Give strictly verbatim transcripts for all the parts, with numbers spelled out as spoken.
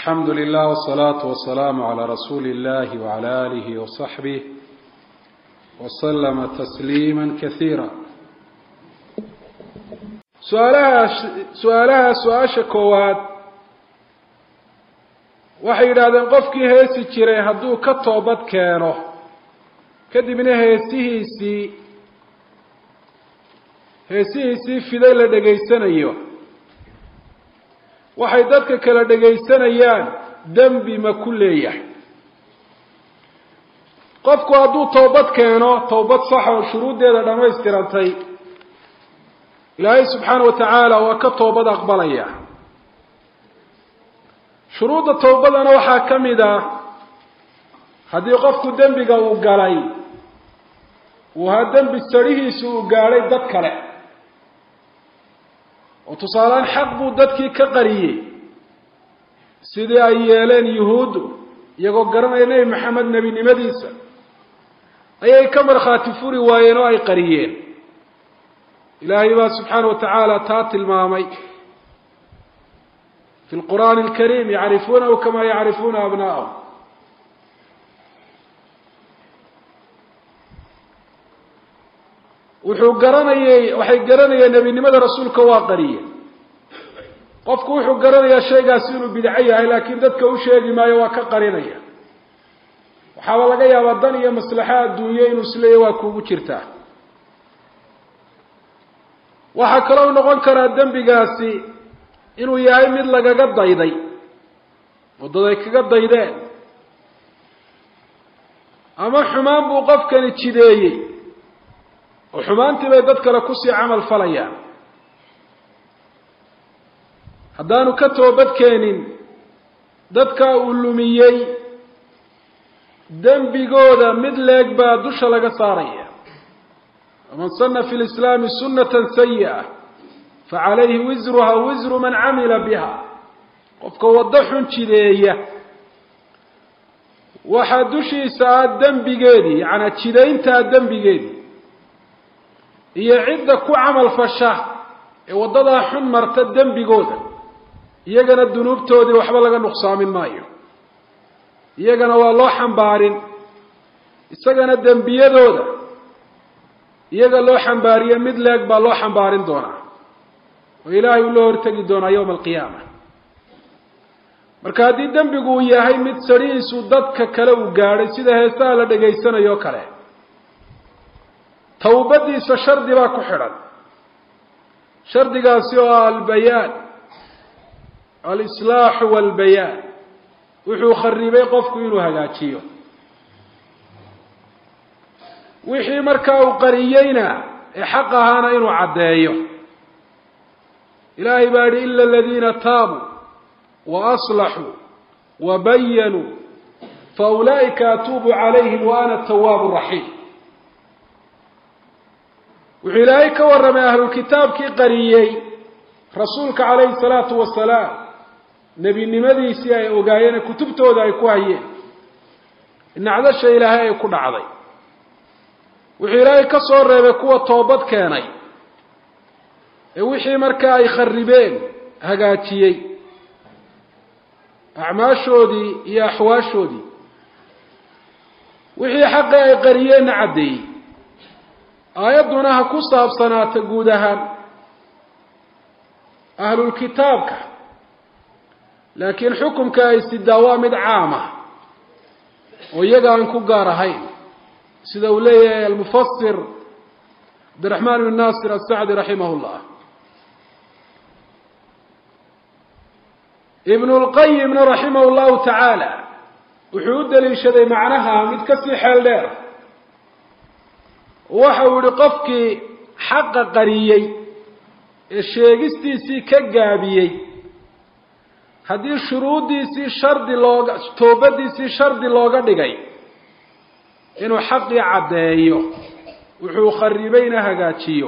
الحمد لله والصلاة والسلام على رسول الله وعلى آله وصحبه وسلم تسليما كثيرا. سؤالها سؤالها سؤاشا كواد waxay yiraahdeen qofkii heesi jiray hadduu ka toobad keeno kadibna heesihiisii heesihiisii fiday la dhageysanayo waxay dadka kala dhageysanayaan dambi ma ku leeyahay qofku hadduu toobad keeno toobad sax oo shuruudeeda dhamaystirantay ilaahay subxaanahu wa tacaala waa ka toobad aqbalaya shuruudda toobadana waxaa ka mid ah haddii qofku dembiga uu galay uu ha dembi sarihiisu uu gaadhay dad kale oo tusaalaan xaq buu dadkii ka qariyey sidii ay yeeleen yuhuuddu iyagoo garanaya nebi maxamed nebinimadiisa ayay ka markhaati furi waayeen oo ay qariyeen ilaahay baa subxaanahu wa tacaala taa tilmaamay في القرآن الكريم يعرفونه كما يعرفون أبناءهم wuxuu garanayay waxay garanayeen nabinimada rasuulka waa qariye qofku wuxuu garanayaa shaygaas inuu bidco yahay laakiin dadka u sheegi maayo waa ka qarinaya waxaa laga yaabaa dan iyo maslaxa adduunyo inuu isleeyahay waa kuugu jirtaa waxa kale oo noqon kara dambigaasi inuu yahay mid lagaga dayday wadaday kaga daydeen ama xumaan buu qofkani jideeyey oo xumaantii bay dad kale ku sii camal falayaan haddaanu ka toobad keenin dadka uu lumiyey dembigooda mid leeg baa dusha laga saaraya man sanna fi lislaami sunnatan sayi'a فعليه وزرها وزر من عمل بها qofka wada xun jideeya waxa dushiisa dambigeedii yaana jideynta dambigeedii iyo cidda ku amal fasha ee wadada xun marta dambigooda iyagana dunuubtoodii waxba laga nuqsaamin maayo iyagana waa loo xambaarin isagana dambiyadooda iyaga loo xambaariyo mid leeg baa loo xambaarin doonaa وإلهي الله ارتقي دونا يوم القيامة marka hadii dambigu uu yahay mid sariisu dadka kale u gaaray sida heesaa la dhageysanayo kale tawbadiisa shardi baa ku xiran shardigaasi oo al-bayaan al-islaah wal-bayaan wuxuu kharibay qofku inuu hagaajiyo wixii marka uu qariyayna ee xaq ahaana inuu cadeeyo إلهي باري إلا الذين تابوا وأصلحوا وبينوا فأولئك أتوب عليهم وأنا التواب الرحيم وإلهيك ورمي أهل الكتاب كي قريي رسولك عليه الصلاة والسلام نبي النمذي سيئي وقاينا كتبته ذا يكوهي إن عذا الشيء إلهي يكون عظيم وإلهيك صور ربكوة توبت كاني wixii marka ay kharibeen hagaajiyay acmaashoodii iyo axwaashoodii wixii xaq ay qariyeen cadeey aayaduna ha ku saabsanaata guud ahaan ahlul kitaabka laakiin xukunka ay sidaa mid caam ah oo iyaga aan ku gaar ahayn sida uu leeyahay al-mufassir Abdurrahman ibn Nasir as-Sa'di rahimahullah ابن القيم رحمه الله تعالى وحود دليشدي معناها mid ka sii xeel dheer waxa uu qofkii xaq qariyay ee sheegistiisii ka gaabiyay hadii shuruudiisii shardi looga toobadiisii shardi looga dhigay inuu xaqi cadeeyo wuxuu kharibayna hagaajiyo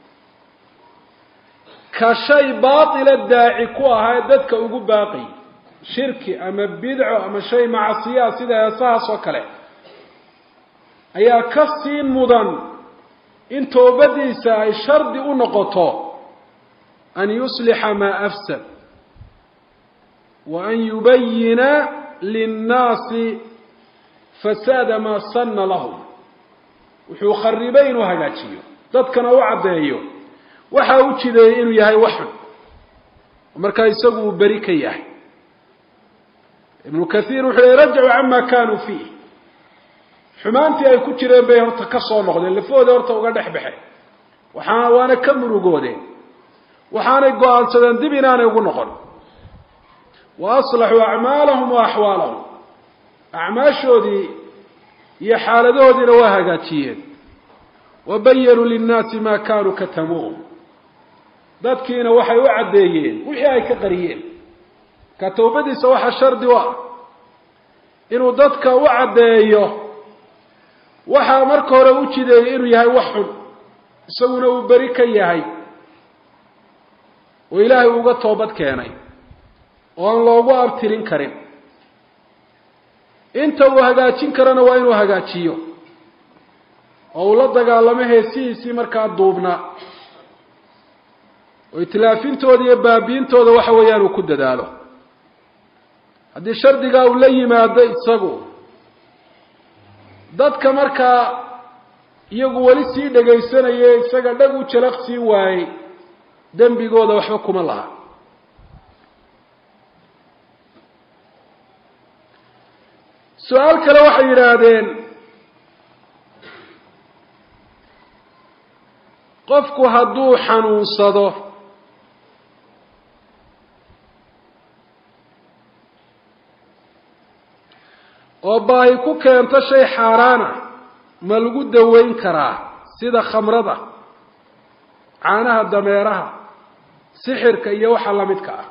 كشيء باطل الداعي كوها يددك ugu baaqi shirki ama bidco ama shay macsiya sida asaas oo kale ayaa ka siin mudan in toobadiisa ay shardi u noqoto an yusliha ma afsad وأن يبين للناس فساد ما صن لهم وحو خربين وهجاتيو dadkana u cadeeyo waxa uu jiday inuu yahay waxan marka isagu bari ka yahay ibn kathir wuxuu rajaa amma kanu fi xumaanti ay ku jireen bay horta ka soo noqdeen lafooda horta uga dhaxbaxay waxaan waana ka murugoodeen waxaanay go'aansadeen dib inaanay ugu noqon wa aslahu a'maalahum wa ahwaalahum a'maashoodii iyo xaaladoodina waa hagaajiyeen وبينوا للناس ما كانوا كتموه dadkiina waxay u cadeeyeen wixii ay ka qariyeen ka toobadiisa waxa shardi waa inuu dadka u cadeeyo waxa marka hore u jideeyay inuu yahay wax xun isaguna uu bari ka yahay oo Ilaahay uga toobad keenay oo aan loogu abtirin karin inta uu hagaajin karana waa inuu hagaajiyo oo la dagaalamo heesiisi marka duubna oo itlaafintood iyo baabiintooda waxa weeyaan uu ku dadaalo hadii shardiga uu la yimaado isagu dadka marka iyagu wali si dhageysanayay isaga dhag u jalaqsi waayay dambigooda waxba kuma laha su'aal kale waxay yiraahdeen qofku hadduu xanuunsado oo baahi ku keento shay xaaraana ma lagu daweyn karaa sida khamrada caanaha dameeraha sixirka iyo waxa la midka ah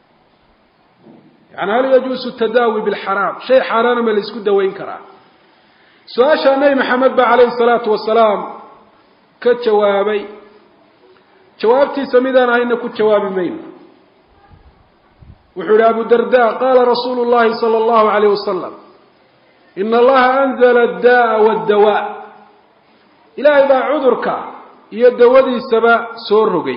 yani hal yajuusu tadaawi bilxaraam shay xaaraana ma la isku daweyn karaa su-aasha nabi maxamed ba calayhi salaatu wasalaam ka jawaabay jawaabtiisa midaan ahayna ku jawaabi mayno wuxuu yidhi abu darda qaala rasuulu llahi sala allahu calayh wasalam ina allaha anzala adda'a waddawaa ilaahay baa cudurka iyo dawadiisaba soo rogay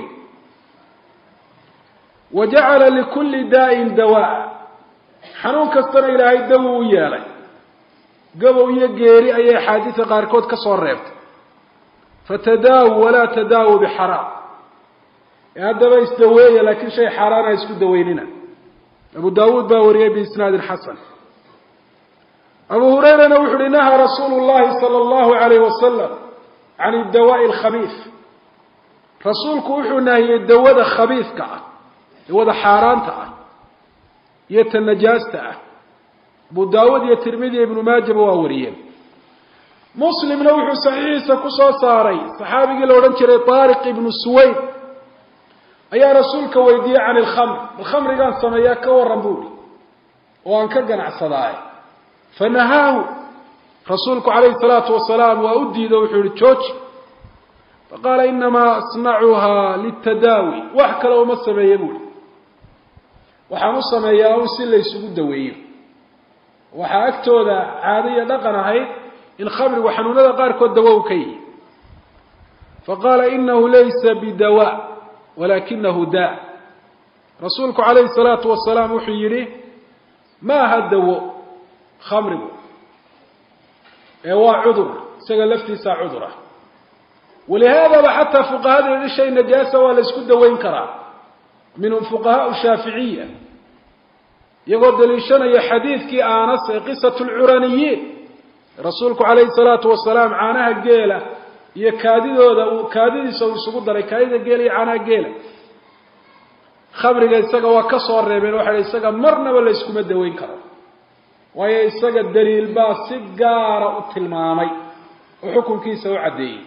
wa jacala likulli daa'in dawaa xanuun kastana ilaahay dawo u yeelay gabow iyo geeri ayay axaadiisa qaarkood ka soo reebtay fatadaawu walaa tadaawu bixaraam haddaba isdaweeya laakiin shay xaaraana isku daweynina abu daawuud baa wariyay biisnaadin xasan abu hurayrana wuxu uhi nahaa rasuulu llahi sala allahu calayh wasalam can iddawaa'i alkhabiif rasuulku wuxuu nahiyey dawada khabiifka ah dawada xaaraanta ah iyo ta najaasta ah abu daawuud iyo tirmidi ibnu maajaba waa wariyeen muslimna wuxuu saxiixiisa ku soo saaray saxaabigii la odhan jiray taariq ibnu suwayd ayaa rasuulka weydiiyey can ilkhamr alkhamrigaan sameeyaa ka waran buuhi oo aan ka ganacsadaaye fanahaahu rasuulku calayhi salaatu wasalaam waa u diido wuxuu yihi jooji faqaala inamaa asnacuhaa litadaawi wax kale uma sameeye buuhi waxaan u sameeyaa un si la ysugu daweeyo waxaa agtooda caado iyo dhaqan ahayd in khamrigu xanuunada qaarkood dawo u ka yihi faqaala inahu laysa bidawa walakinahu daa rasuulku calayhi salaatu wasalaam wuxuu yidhi ma aha dawo khamrigu ee waa cudur isaga laftiisa cudur ah walihaadaba xataa fuqahada yidhi shay najaasa waa la isku daweyn karaa minhum fuqahaa shaaficiya iyagoo daliishanaya xadiidkii anas ee qisatu lcuraniyiin rasuulku calayhi salaatu wasalaam caanaha geela iyo kaadidooda uu kaadidiisa uu isugu daray kaadida geela iyo caanaha geela khamriga isaga waa ka soo reebeen waxay isaga marnaba la iskuma daweyn karo waayo isaga daliil baa si gaara u tilmaamay oo xukunkiisa u caddeeyey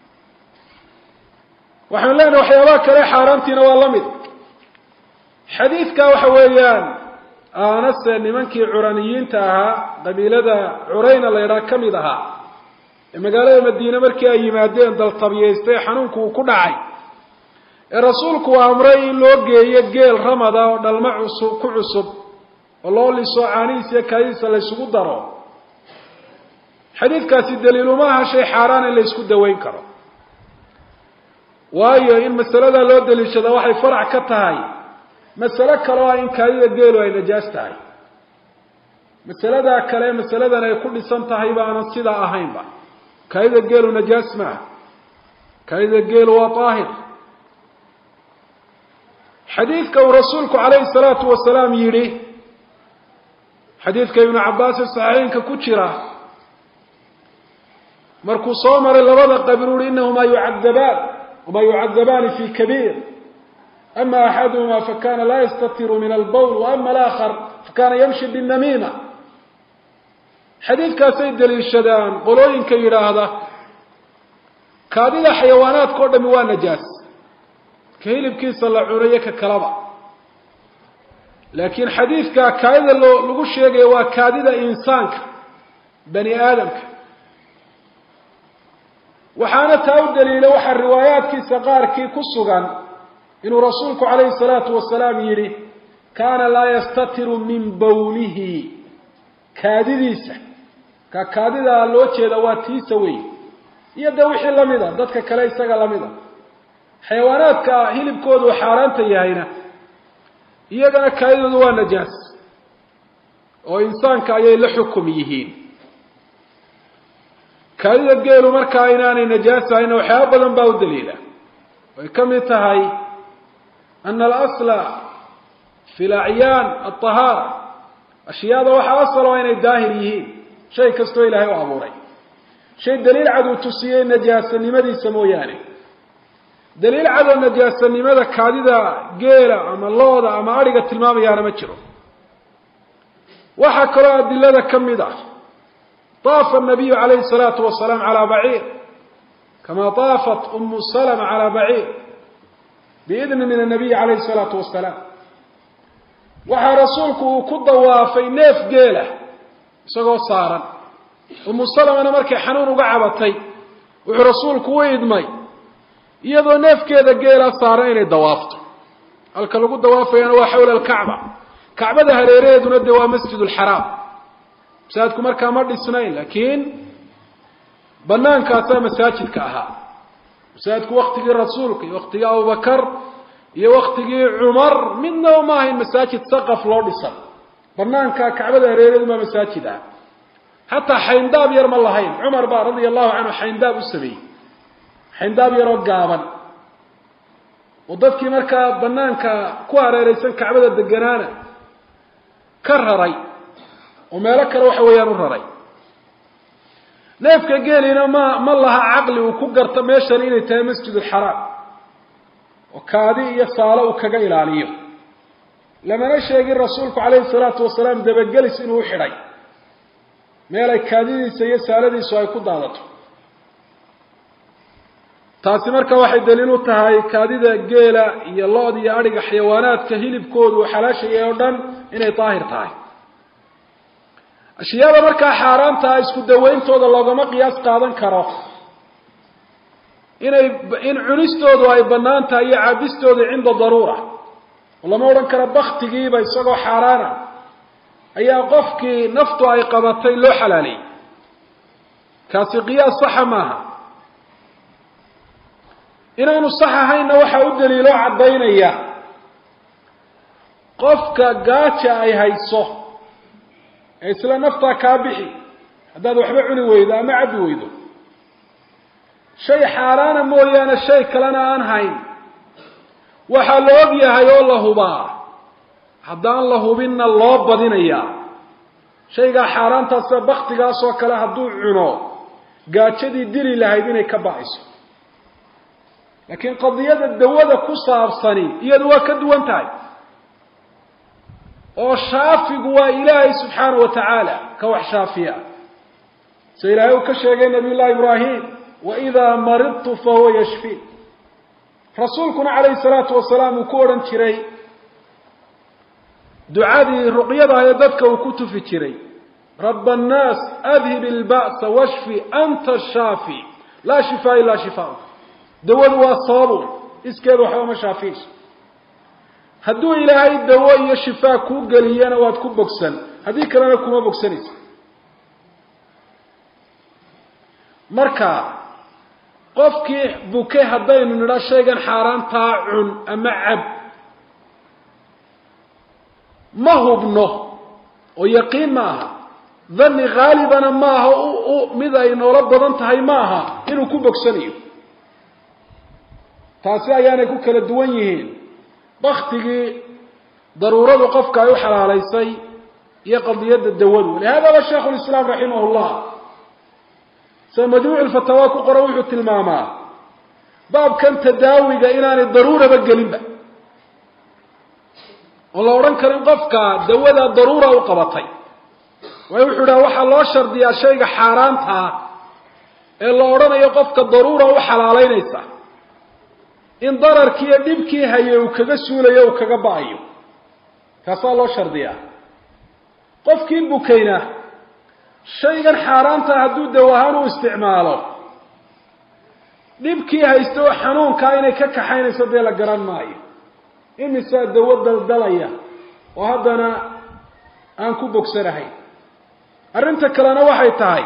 waxaan leenahay waxyaabaha kale xaaraantiina waa la mid xadiidka waxa weeyaan aanase nimankii curaniyiinta ahaa qabiilada curayna la yidhaha ka mid ahaa ee magaalada madiine markii ay yimaadeen daltabiyaystay xanuunku uu ku dhacay ee rasuulku uu amray in loo geeyo geel ramada oo dhalmo cusub ku cusub oo loo liso caanihiisa iyo kaadidiisa la ysugu daro xadiidkaasi daliiluma aha shay xaaraan in la isku daweyn karo waayo in masalada loo daliishada waxay farac ka tahay mas'alo kale oo in kaadida geelu ay najaas tahay mas'alada kale mas'aladan ay ku dhisan tahay baana sida ahaynba kaadida geelu najaas ma kaadida geelu waa taahir xadiidka uu rasuulku calayhi salaatu wasalaam yidhi xadiidka ibnu cabbaas saxiixaynka ku jira markuu soo maray labada qabri uri innahumaa yucadabaan wama yucadabaani fi kabiir ama axaduhuma fakana laa yastatiru min albawl waama alaakhar fakana yamshi binnamiima xadiidkaasay daliishadaan qolooyinka yidhaahda kaadida xayawaanaadka o dhami waa najaas ka hilibkiisa la cunayo ka kalaba laakiin xadiidka kaadida loo lagu sheegayo waa kaadida insaanka bani aadamka waxaana taa u daliila waxaa riwaayaadkiisa qaarkii ku sugan inuu rasuulku calayhi salaatu wasalaam yidhi kaana laa yastatiru min bawlihi kaadidiisa ka kaadidaa loo jeeda waa tiisa wey iyo dee wixii lamida dadka kale isaga lamida xayawaanaadka hilibkoodu xaaraanta yahayna iyagana kaadidoodu waa najaas oo insaanka ayay la xukum yihiin kaadida geelu markaa inaanay najaas ahayna waxyaaba badan baa u daliila way ka mid tahay ana alasla fi lacyaan alطahaara ashyaada waxaa asal oo inay daahir yihiin shay kastoo ilaahay u abuuray shay daliil cad uu tusiyey najaasanimadiisa mooyaane daliil cad oo najaasanimada kaadida geela ama looda ama adhiga tilmaamayaana ma jiro waxaa kaloo adilada ka mid ah طاف النبي عليه الصلاة والسلام على بعير كما طافت أم سلمة على بعير بإذن من النبي عليه الصلاة والسلام وحا رسولك كدوا في نيف قيلة سقو صارا أم سلمة أنا مركي حنون وقعبتي وحا رسولك ويدمي يضو نيف كذا قيلة صارين دوافته الكلو دوافي أنا حول الكعبة كعبة هريريد وندوا مسجد الحرام masaajidku markaa ma dhisnayn laakiin bannaankaasaa masaajidka ahaa masaajidku waktigii rasuulka iyo waktigii abubakar iyo waktigii cumar midnaba ma ahayn masaajid saqaf loo dhisan banaankaa kacbada hareereedu maa masaajid ah xataa xayndaab yar ma lahayn cumar baa radia allahu canhu xayndaab u sameeyey xayndaab yaroo gaaban oo dadkii markaa banaanka ku hareereysan kacbada deganaana ka raray oo meelo kale waxa weeyaan u raray neefka geelina ma ma laha caqli uu ku garto meeshan inay tahay masjid alxaraam oo kaadi iyo saalo uu kaga ilaaliyo lamana sheegin rasuulku calayhi salaatu wasalaam dabagelis inuu u xidhay meel ay kaadidiisa iyo saaladiisu ay ku daadato taasi marka waxay daliil u tahay kaadida geela iyo lood iyo adhiga xayawaanaadka hilibkoodu uu xalaashayay oo dhan inay daahir tahay ashyaada markaa xaaraanta isku daweyntooda loogama qiyaas qaadan karo inay in cunistoodu ay bannaan tahay iyo caabistooda cinda daruura oo lama odhan karo baktigiiba isagoo xaaraana ayaa qofkii naftu ay qabatay loo xalaaliyey kaasi qiyaas saxa maaha inaanu sax ahaynna waxaa u daliiloo caddaynaya qofka gaaja ay hayso ee isla naftaa kaa bixi haddaad waxba cuni weydo ama cabbi weydo shay xaaraana mooyaane shay kalena aan hayn waxaa la og yahay oo la hubaa haddaan la hubinna loo badinayaa shaygaa xaaraantaasa baktigaasoo kale hadduu cuno gaajadii dili lahayd inay ka ba'ayso laakiin qadiyada dawada ku saabsani iyadu waa ka duwan tahay oo shaafigu waa ilaahay subxaanahu wa tacaala ka wax shaafiya sida ilaahay uu ka sheegay nabiy llahi ibraahim waidaa maridtu fahuwa yashfiin rasuulkuna calayhi salaatu wasalaam uu ku odhan jiray ducadii ruqyada ee dadka uu ku tufi jiray raba annaas adhib ilba'sa washfi anta shaafi laa shifaa ilaa shifaa dawadu waa sababun iskeedu waxba ma shaafiyeyso hadduu ilaahay dawo iyo shifaa kuu geliyana waad ku bogsan haddii kalena kuma bogsanaysa marka qofkii buke haddaynu nidha shaygan xaaraantaa cun ama cab ما هبنه ويقين معها ظني غالبا معها ماذا إنه ربضا انتهي معها إنه كبك سنيو تاسي أيانا كوكا الدوانيهين بختي ضرورة قفك يوحل على سي يقضي يد الدول ولهذا الشيخ الإسلام رحمه الله سمجموع الفتوى كقروح التلماما باب كان تداوي إنان الضرورة بقلبة والله ورن كريم قفك دولا الضرورة وقبطي ويوحل وحا الله شرط يا شيخ حارانتها إلا ورن يقفك الضرورة وحل علينا إن ضرر كي يدبكي هيو كغسول يو كغبايو كاسا الله شرط يا قفكي بكينا شيئا حارانتا هدو دواهانو استعماله نبكي هايستوى حنون كايني ككحيني سبيلا قران ماي إني ساد دوود دلدليا وهذانا أنكو بوكسرهي أرنتا كلانا وحي تاي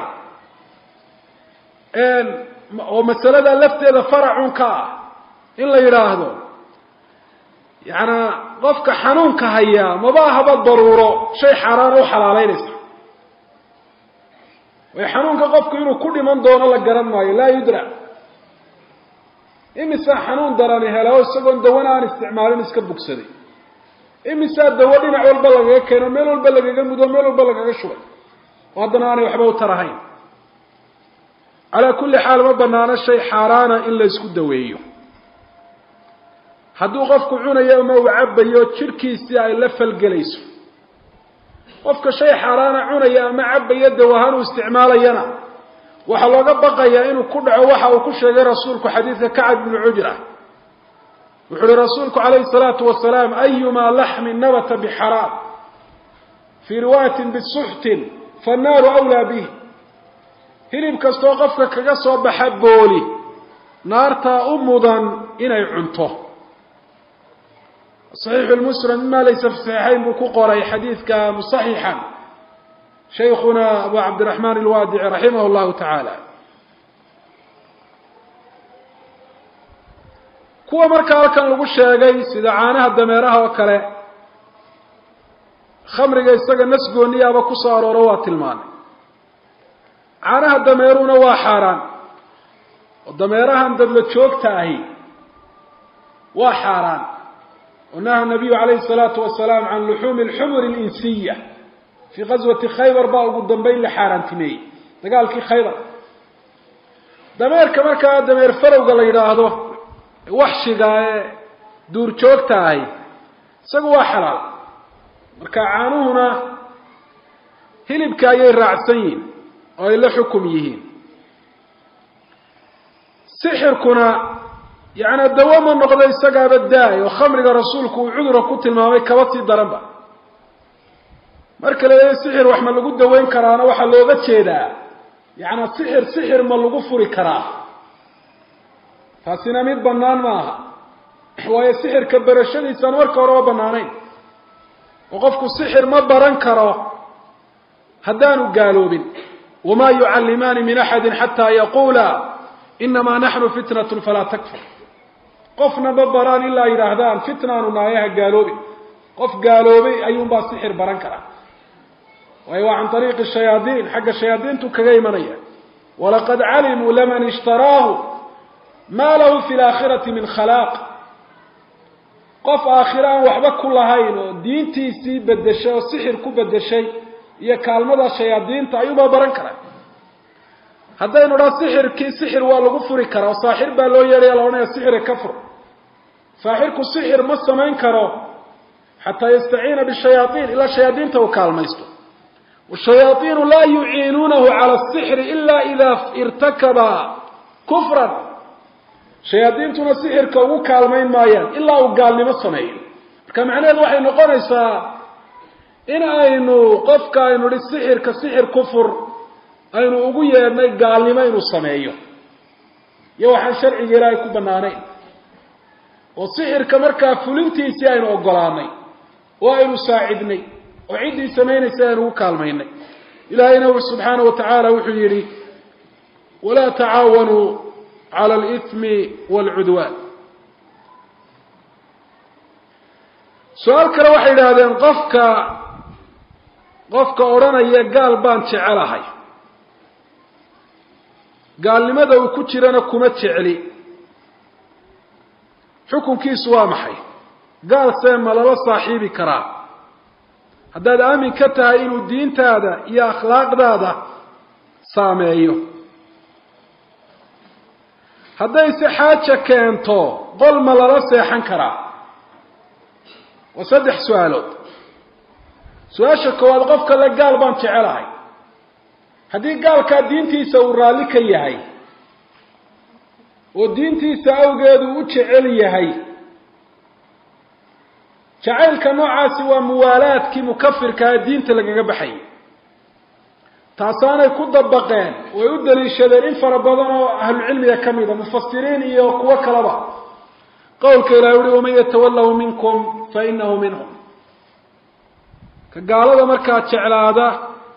إن ومسألة لفتي إذا فرعون كا إلا يراهدو يعني قفك حنون كهيا مباها بالضرورة شيء حرام وحلالين اسم ويحنون كقفك إنه كل من دون الله قرن ماي لا يدرع إمسا حنون دراني هلاو السقون دوانا عن استعمالين اسكبك سدي إمسا دوادين عوال بلغة كانوا ميلو البلغة قمدوا ميلو البلغة شوي وهذا أنا يحبوا ترهين على كل حال ما بنانا الشيء حارانا إلا يسكد دويه hadduu qofku cunayo ma uu cabayo jirkiisa ay la falgalayso qofka shay xaraana cunaya ama cabayo dawahan uu isticmaalayana waxa looga baqayaa inuu ku dhaco waxa uu ku sheegay rasuulku xadiiska Ka'b ibn Ujra wuxuu rasuulku alayhi salatu wasalaam ayyuma lahmin nabata biharam fi riwayatin bisuhtin fannar awla bihi hilib kasto qofka kaga soo baxa booli naarta umudan inay cunto صحيح المسلم ما ليس في الصحيحين بكقرأي حديث مصحيحا شيخنا أبو عبد الرحمن الوادع رحمه الله تعالى كوا مركا كان لغو شيغاي سيدا عانها دميرها وكله خمرغا اسغا نسغونيا با كسو ارورو وا تلمان عانها دميرuna waa xaraan ودميرها dad la joogtaahi waa xaraan ونهى النبي عليه الصلاة والسلام عن لحوم الحمر الإنسية في غزوة خيبر باو قدام بين لحارنتمي قال كي خيبر دمير كما كان دمير فرو قال يراهدو وحشي دور جوجتاهي سقوا حلال marka caanuhuna hilibka ay raacsan oo la xukum yihiin sixirkuna yaana dawama noqday isaga baday oo khamriga rasuulku uu cudur ku tilmaamay kabati daranba marka la sixir wax ma lagu daweyn karaana waxa looga jeedaa yaana sixir sixir ma lagu furi karaa taasina mid banaan maaha way sixirka barashadiisa marka hore banaanayn وقفك السحر ما بران كرو هدانو قالوبين وما يعلمان من أحد حتى يقولا إنما نحن فتنة فلا تكفر قفنا ببران إلا إذا هدان فتنة نايها قالوبين قف قالوبي أيوم با السحر بران كرا وأيوة عن طريق الشياطين حق الشياطين تكغي منيا ولقد علموا لمن اشتراه ما له في الآخرة من خلاق qof aakhiraan waxba ku lahayn oo diintiisii bedeshay oo sixir ku bedeshay iyo kaalmada shayaadiinta ayuu baran karaa hadaynu dhaa sixirkii sixir waa lagu furi karaa saaxir baa loo yeeray loona sixir kafur saaxirku sixir ma sameyn karo hatta yastaciina bishayatin ila shayaadiinta oo kaalmaysto والشياطين لا يعينونه على السحر إلا إذا ارتكب كفرا shayaadiintuna sixirka ugu kaalmayn maayaan ilaa uu gaalnimo sameeyo marka macnaheedu waxay noqonaysaa in aynu qofka aynu sixirka sixir kufur aynu ugu yeernay gaalnimo inuu sameeyo iyo waxaan sharciga Ilaahay ku banaanay oo sixirka markaa fulintiisii aynu ogolaanay oo aynu saacidnay oo cidii sameynaysa aynu ugu kaalmaynay Ilaahayna subhanahu wa ta'ala wuxuu yiri wala taawanu على الإثم والعدوان سؤال كلا واحد هذا قفك قفك أورانا يقال بان تعالى قال لماذا وكترنا كمت تعلي حكم كيس وامحي قال سيما للا صاحبي كرام هذا آمن كتها إنو الدين تادا يا أخلاق دادا سامعيو هذا يسحاجة كانتو قل ما للا سيحن كرام وصدح سؤالات سؤال شكوى قفك اللي قال بان تعالى هذه قال كدين تيسا ورالك يهي ودين تيسا أوجد وتشعل يهي شعل كنوع سوى موالات كي مكفر كدين تلقى بحي تعصانا يكون ضبقين ويودل الشذرين فربضنا أهل العلم يكمل مفسرين يقوى كلبا قول كلا يولي ومن يتوله منكم فإنه منهم كقال هذا مركات شعل هذا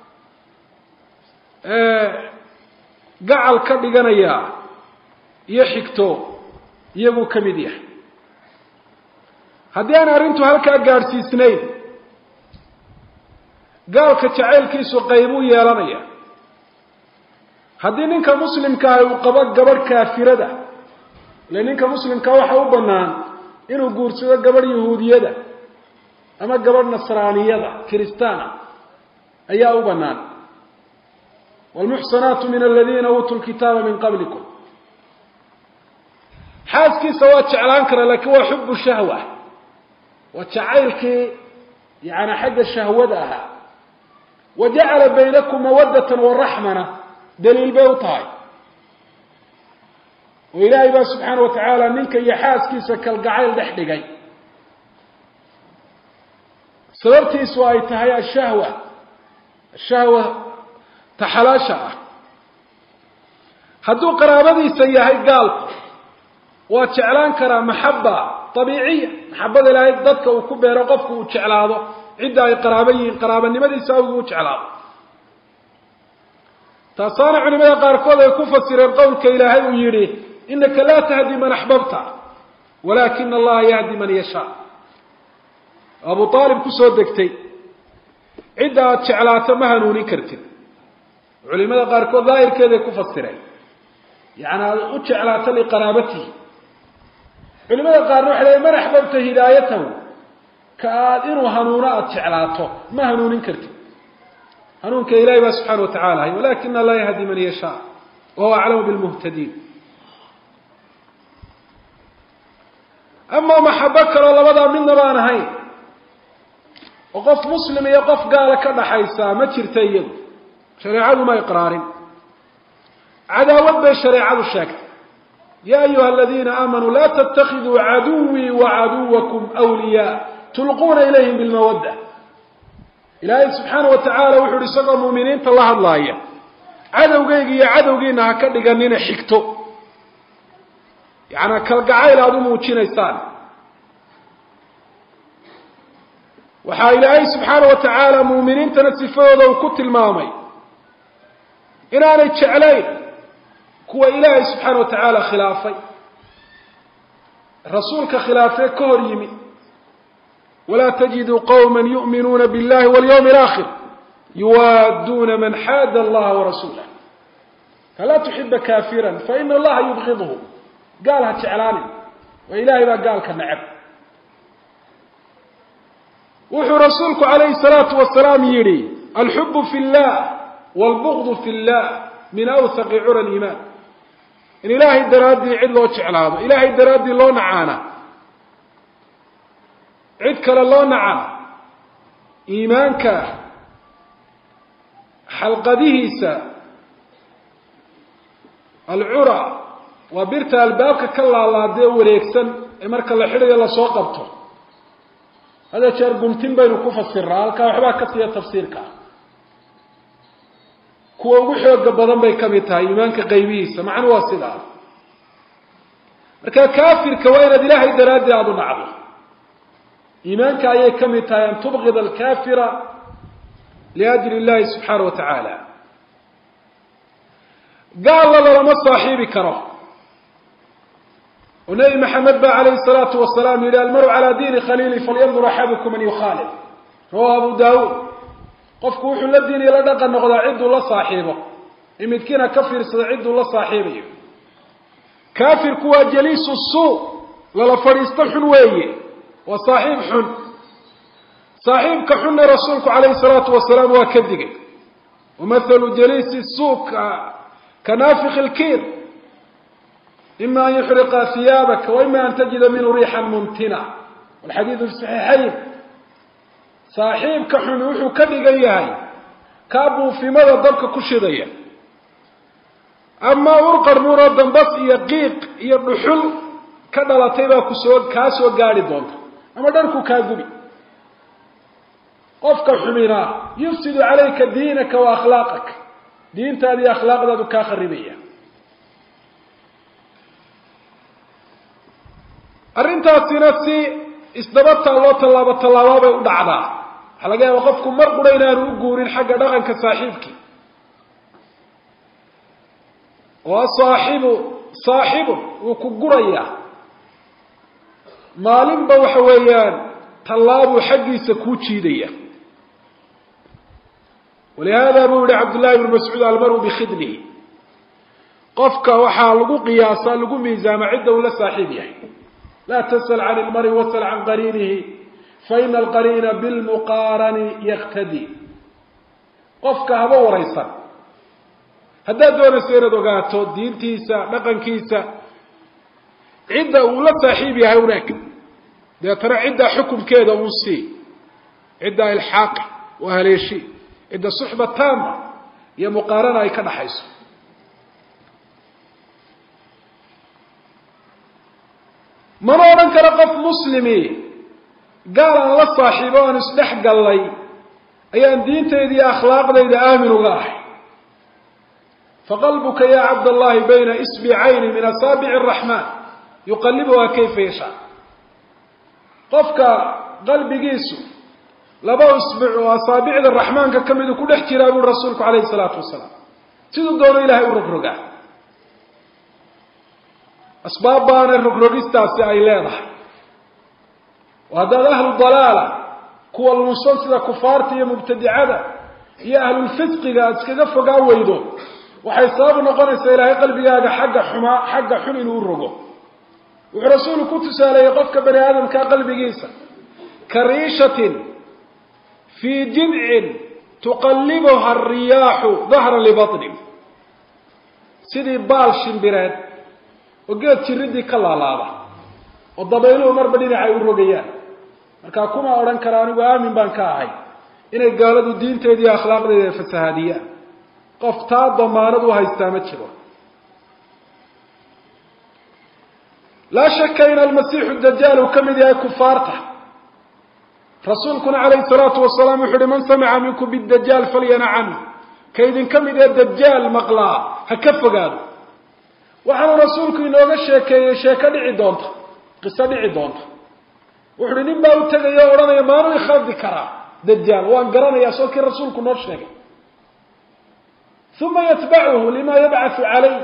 قعل كدغنيا يحكتو يبو كميديح hadii aan arintu halka gaarsiisnay gaalka jaceelkiisu qaybu yeelanaya hadii ninka muslimka ah uu qabo gabar kaafirada ninka muslimka waxa uu banaan inuu guursado gabar yahuudiyada ama gabar nasraaniyada kristaana ayaa u banaan والمحصنات من الذين أوتوا الكتاب من قبلكم حاسكي سواء تعلان كرا لك هو حب الشهوة وتعايلك يعني حق الشهوة داها وجعل بينكم مودة والرحمة دليل بيوطاي وإلهي سبحانه وتعالى منك يحاسكي سكالقعيل دحدقي سببتي سوايتها هي الشهوة الشهوة تحلاشا هدو قرابدي سيهي قال وتعلان كرا محبة طبيعية محبة إلهي ضدك وكبه رقفك وتعلاده عدة قرابيين قرابة لماذا يساوي وتعلاده تصانع علماء قاركوضة يكون فسر القول كإلهي ويريه إنك لا تهدي من أحببت ولكن الله يهدي من يشاء أبو طالب كسودكتي عدة تعلاته مهنوني كرتين علماء قاركوض ظاهر كذا كفسرين يعني أتعلاته لقرابته علماء قارنوا حلي من أحببت هدايته كآذن وهنونا أتعلاته ما هنون كرتين هنون كإلهي سبحانه وتعالى ولكن الله يهدي من يشاء وهو أعلم بالمهتدين أما محبك الله وضع من نبان هاي وقف مسلم يقف قال كذا حيسا ما ترتيض شريعة ما يقرار عداوة بشريعة الشاكت يا أيها الذين آمنوا لا تتخذوا عدوي وعدوكم أولياء تلقون إليهم بالمودة إلهي سبحانه وتعالى وحر سقى المؤمنين فالله الله إياه عدو قيقي عدو قينا هكذا قنين حكتو يعني كالقعايل هذا موتشين إيسان وحا إلهي سبحانه وتعالى مؤمنين تنسفوه وكتل مامي إن أنا يتشعلين كوى إلهي سبحانه وتعالى خلافي رسولك خلافي كهر يمي ولا تجد قوما يؤمنون بالله واليوم الآخر يوادون من حاد الله ورسوله فلا تحب كافرا فإن الله يبغضه قالها تعلاني وإلهي ما قال كالنعب وحو رسولك عليه الصلاة والسلام يري الحب في الله والبغض في الله من أوثق عرى الإيمان إن إلهي الدرادي عد له تعلانه إلهي الدرادي الله نعانا عدك الله نعانا إيمانك حلقديهسا العرى وبرت البابك كلا الله دي وريكسن امرك الله خيريا لا سو قبطو هذا شر قمتين بين كوف السرالك وحبا كسيه تفسيرك كو ugu xoog badan bay kamid tahay iimaanka qaybihiisa macna waa sidaa marka kaafirka waa inaad ilaahay daraadii aad u nacdo iimaanka ayay kamid tahay an tubghid al-kaafira liajli Allah subhanahu wa ta'ala قال الله لما صاحبي كره ونبي محمد عليه الصلاة والسلام إلى المرء على دين خليلي فلينظر أحدكم من يخالف. رواه أبو داود. قفك وحو الدين إلى دقا نقضى عد الله صاحبه إمدكنا كفر سعد الله صاحبه كافر كوا جليس السوء ولا فريستحن ويه وصاحب حن صاحب كحن رسولك عليه الصلاة والسلام وكذب ومثل جليس السوء كنافخ الكير إما أن يحرق ثيابك وإما أن تجد منه ريحا ممتنة والحديث في الصحيحين صاحب كحن وحو كذب كابو في مدى ضبك كشرية أما أرقر نورا بس يقيق يرحل كذا تيبا كسوق كاسو قاري دون أما دركو كاذبي قفك حمينا يفسد عليك دينك وأخلاقك دين تالي أخلاق ذاتك كاخربية أرنتا سينسي استبطت الله طلابة طلابة ودعنا حلقا وقفكم مرقرين نقورين حق دغن كصاحبك وصاحب صاحب وكقرية مالين بوحويان طلاب حقي سكوتشي ديه ولهذا بقول عبد الله بن مسعود المرء بخدمه قفك وحا لغو قياسا لغو ميزان عده ولا صاحبه لا تسأل عن المرء واسأل عن قرينه فإن القرين بالمقارن يقتدي قفك هذا وريسا هذا دون سيرة دوغاتو دين تيسا نقن كيسا عدة ولا صاحبها هناك ده ترى عدة حكم كذا وصي عدة الحاق وهليشي عدة صحبة تامة هي مقارنة كان حيث مرة كان قف مسلمي قال الله صاحبان اسلح قال لي أيان دين تيدي أخلاق دي آمن الله فقلبك يا عبد الله بين إسبعين من أصابع الرحمن يقلبها كيف يشاء قفك قلب جيسو لبا إسبع وأصابع الرحمن ككمل كل احترام الرسول عليه الصلاة والسلام تدو دور إلهي الرقرقة أسباب بان الرقرقستا سأيلانا وهذا أهل الضلالة كوى المنصنصة كفارتي مبتدعة هي أهل الفسق كذا فقا ويدو وحيصاب نقنس إلهي قلبي هذا حق حما حق حمل ورقه ورسول كنت سأل يقفك بني آدم كقلب جيسا كريشة في جذع تقلبها الرياح ظهرا لبطن سيدي بال شمبرات وقلت تردي كاللالابة والضبيلو مربدين عي ورقيان marka kuma oran karaan anigu aamin baan ka ahay inay gaaladu diinteedii akhlaaqdeeda fasahaadiyaan qof taa damaanad u haystaa ma jiro لا شك أن المسيح الدجال كمد يا كفارته رسولكم عليه الصلاة والسلام يقول من سمع منكم بالدجال فلينع عنه كيد كمد يا الدجال مقلا هكف قال وعلى رسولكم إنه الشيكي شيكا دعي دونته قصة دعي دونته وحول نبا وتغيا ورانا يمانو يخاف ذكرى دجال وان قرانا يا سوكي رسولكم نرشنك ثم يتبعه لما يبعث عليه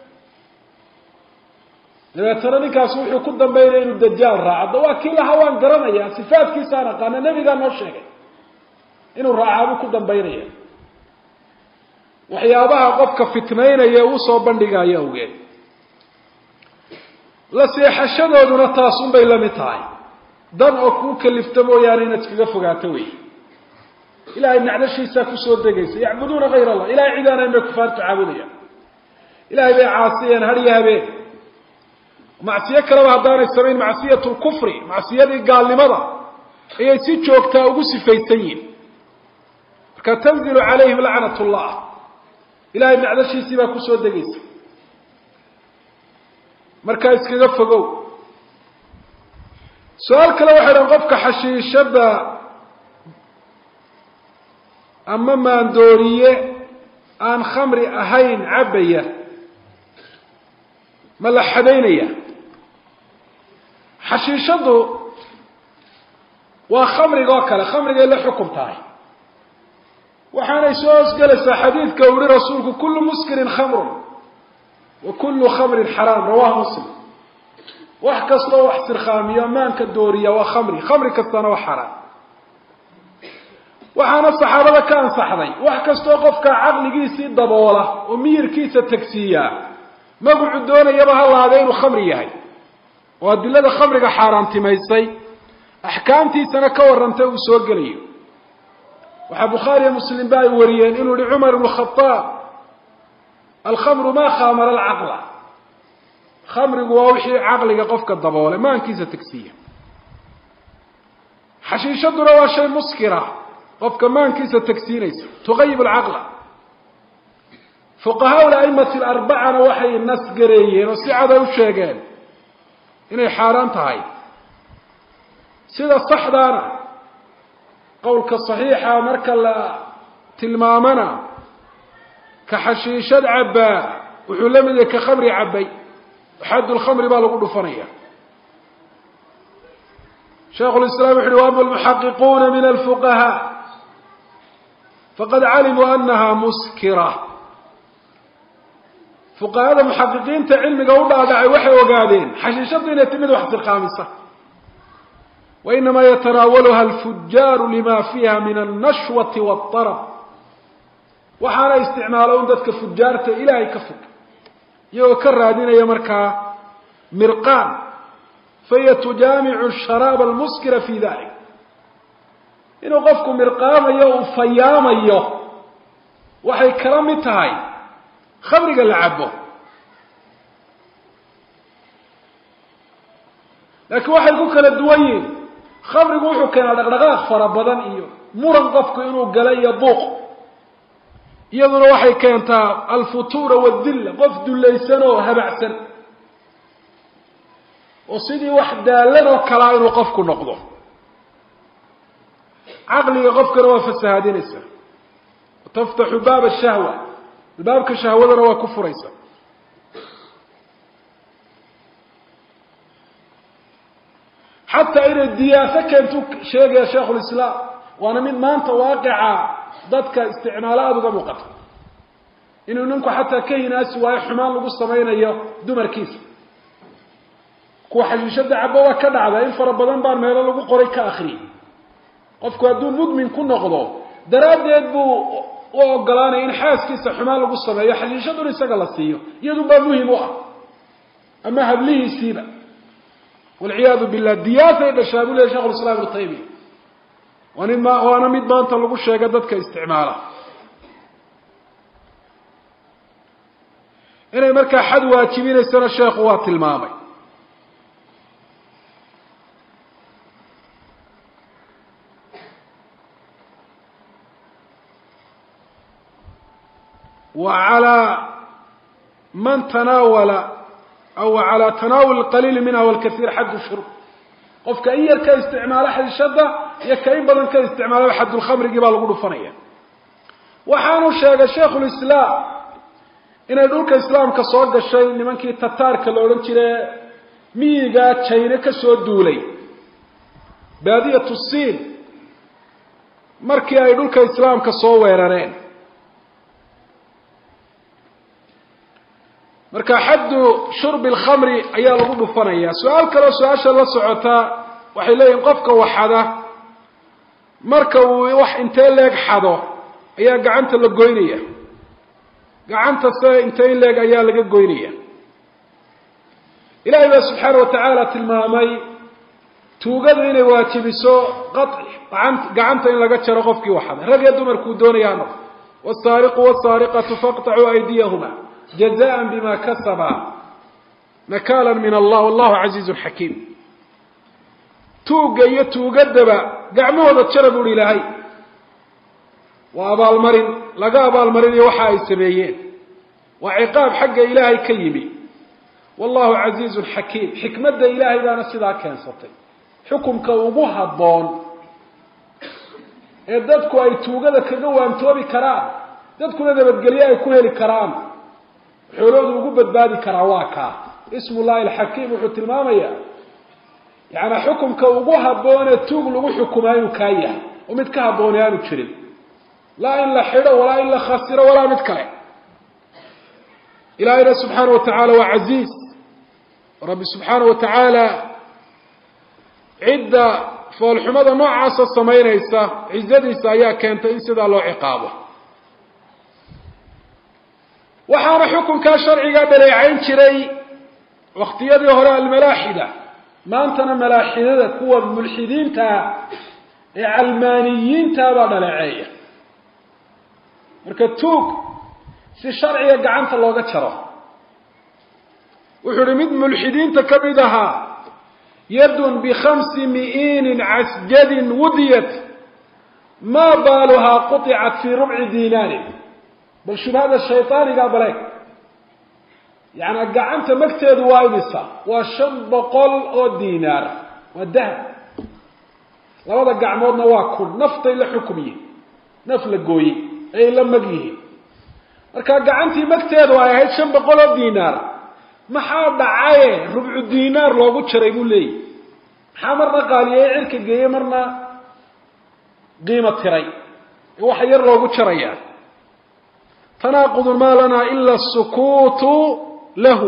لما ترى نكاس وحي كدن بين الدجال راعد وكيلها وان قرنيا صفات كيسانا قال النبي قال نو شيغي انه راعابو كدن بينيا waxyaabaha qofka fitnaynaya uu soo bandhigaya awgeed la seexashadooduna taasun bay la mid tahay dan oo ku kalifta mooyaan inaad iskaga fogaato way ilaahay nacdashiisa ku soo degaysa yacbuduuna ghayra allah ilaahay ciidana inay kufaartu caabudayaan ilaahay bay caasiyeen hariya habeen معصية كلام هذان السبعين معصية الكفر معصية قال لماذا هي سيتشوك تاوغس فيسين كتنزل عليهم لعنة الله إلهي إن على شيء سيبا كسوة دقيس مركز كذا فقو سؤال كلا واحد انقفك حشيش شبه أما ما اندوريه آن خمر أهين عبية ملحدينية حشيشته وخمر قاكله خمر قال له حكم تاعي وحنا يسوس جلس حديث كوري رسولك كل مسكر خمر وكل خمر حرام رواه مسلم wax kastoo wax sirkhaamiyo maanka dooriya waa khamri khamri kastana waa xaraam waxaana saxaabada ka ansaxday wax kastoo qofka caqligiisii daboola oo miyirkiisa tagsiiya magacu doonayaba ha lahaadee inuu khamri yahay oo adilada khamriga xaaraamtimaysay axkaamtiisana ka warrantay uu soo gelayo waxaa bukhaariya muslim ba ay wariyeen inuu yihi cumar ibnu khataab alkhamru maa khamara alcaqla khamrigu waa wixii caqliga qofka daboolay maankiisa tagsiiya xashiishaduna waa shay muskira qofka maankiisa tagsiinaysa tuqayib alcaqla fuqahaa al-a'immati al-arbacana waxay nas gareeyeen oo si cad u sheegeen inay xaaraan tahay sida saxdaana qowlka saxiixa marka la tilmaamana ka xashiishad cabaa wuxuu la mid yahay ka khamri cabay xad al-khamri baa lagu dhufanaya sheekhu lislaam wuxuu wa al-muhaqqiquna min al-fuqaha faqad alimu annaha muskira fuqahada muhaqqiqiinta cilmiga u dhaadhacay waxay ogaadeen xashiishadu inay timid wax sirqaamisa وإنما يتناولها الفجار لما فيها من النشوة والطرب وحانا استعمالون ذاتك فجارة إلهي كفك يوكر هذين يمركا مرقان فهي تجامع الشراب المسكر في ذلك إنه قفكم مرقام يو فيام يو وحي كرامتهاي خبرق اللعبه لكن وحي يقول الدوين khamrigu wuxuu keenaa dhaqdhaqaaq fara badan iyo muran qofku inuu galay buuq iyaduna waxay keentaa alfutuura wadilla qof dulaysan oo habacsan oo sidii wax daalan oo kala inuu qofku noqdo caqliga qofkana waa fasahaadinaysa taftaxu baab ashahwa baabka shahwadana waa ku furaysa حتى إلى الدياسة كانت شيء يا شيخ الإسلام وأنا من ما أنت واقع ضدك استعمالات وقبقت إنه ننكو حتى كي ناس ويحمال لقصة بين أيه دمر كيس كو حاجة شد عبوا كذا على إن فربنا بان ما يلا لقو قري كآخرين قفكو هدون مدمن كنا غضو دراد يدبو وقلاني إن حاس كيس حمال لقصة بين حاجة شد ونساق الله سيو يدو بابوه موها أما هبليه سيبا والعياذ بالله دياسة إذا شابوا لي شيخ الإسلام ابن تيمية وأنا ميد ما أنت لقوا الشيء قدتك استعماله إنه مركا حد واجبين السنة الشيخ وات المامي وعلى من تناول أو على تناول القليل منها والكثير حد الشرب قفك إير كاستعمال أحد الشدة يكاين بدن كاستعمال حد الخمر قبال قلوا فنيا وحانو الشيخ الشيخ الإسلام إن يدولك الإسلام كصوغ الشيء لمن كي تتارك الأولم ترى ميغا تشيني كسود دولي بادية الصين مركي يدولك الإسلام كصوغ ويرانين marka xaddu shurb al-khamri ayaa lagu dhufanaya su'aal kale su'aasha la socota waxay leeyihiin qofka waxada marka uu wax intee leeg xado ayaa gacanta la goynaya gacanta say intee leeg ayaa laga goynaya ilaahay subhanahu wa ta'ala tilmaamay tuugada inay waajibiso qat'i gacanta in laga jaro qofkii waxada rag iyo dumar ku doonayaan was-sariqu was-sariqatu faqta'u aydiyahuma جزاء بما كسبا نكالا من الله والله عزيز حكيم توقع يتوقدبا قعموه ذا تشربوا لإلهي وأبا المرين لقى أبا المرين يوحى السبيين وعقاب حق إلهي كيمي والله عزيز حكيم حكمة إلهي لا نسيدا كان سطي حكم كوبوها الضون يددكو أي توقد كقوة أنتوبي كرام ددكو ندى بتقليا يكون لكرام حلود وجبت بادي كرواكا اسم الله الحكيم وحط المامية يعني حكم كوجوها بون التوب لو حكمانو كايا ومتكها بونيانو تشرب لا إلا حيرة ولا إلا خسرة ولا متكلم إلهي سبحانه وتعالى وعزيز rabbi subxaanahu watacaala cidda foolxumada noocaasa samaynaysa cizadiisa ayaa keentay in sidaa loo ciqaabo. waxaana xukunkaa sharcigaa dhaleecayn jiray waktiyadii hore almalaaxida, maantana malaaxidada kuwa mulxidiintaa ee calmaaniyiintaa baa dhaleeceeya. marka tuug si sharciga gacanta looga jaro, wuxuu uhi mid mulxidiinta ka mid ahaa yadun bikhamsi mi'iinin casjadin wudiyat maa baaluhaa quطicat fii rubci diinaarin. bal shubhada shayطaanigaa baleeg, yaani gacanta magteedu waa imisa? waa shan boqol oo diinaar, waa dahab. labada gacmoodna waa kun, naftay la xukmiyeen, naf la gooyey ayay la mag yihiin. marka gacantii magteedu ay ahayd shan boqol oo diinaar, maxaa dhacaye rubcu diinaar loogu jaray buu leeyahy. maxaa marna qaaliyey cirka geeyey, marna qiimo tiray, waxa yar loogu jarayaa. تناقض ما لنا إلا السكوت له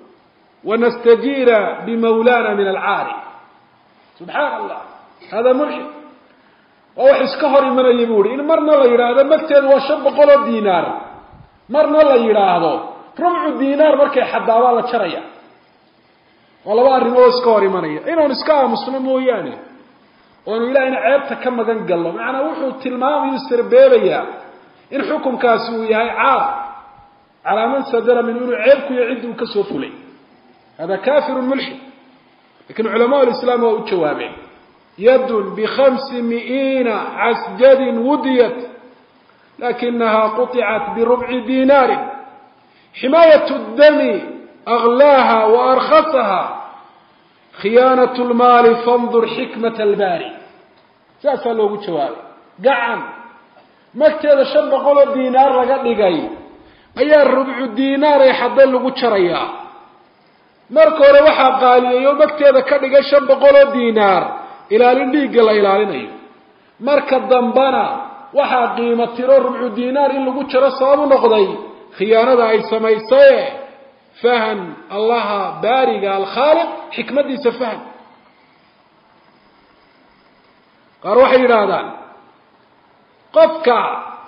ونستجير بمولانا من العاري. سبحان الله، هذا ملحد ووحي اسكهر من يبوري. إن مرنا الله يراهده مكتد وشب قلو دينار، مرنا الله يراهده ربع الدينار مركي حد عوالا شريا والله باري مو اسكهر من يبوري. إنه نسكاه مسلم هو يعني وأنه إلا إن عيبت كما قال له معنا وحو التلمام يسر بيبيا إن حكم كاسوية عار على من صدر من أنه عيبك يعد كسوف لي، هذا كافر ملحد. لكن علماء الإسلام هو الجوابين يد بخمسمائين عسجد وديت لكنها قطعت بربع دينار. حماية الدم أغلاها وأرخصها، خيانة المال فانظر حكمة الباري. سأسأل له الجوابين قعن magteeda shan boqol oo diinaar laga dhigay ayaa rubcu diinaar ay xadan lagu jarayaa. marka hore waxaa qaaliyeeyo magteeda ka dhigay shan boqol oo diinaar ilaalin dhiigga la ilaalinayo. marka dambana waxaa qiimo tiro rubcu diinaar in lagu jaro sabab u noqday khiyaanada ay samaysay. fahan allaha baariga alkhaaliq xikmadiisa fahan. qaar waxay yidhaahdaan qofka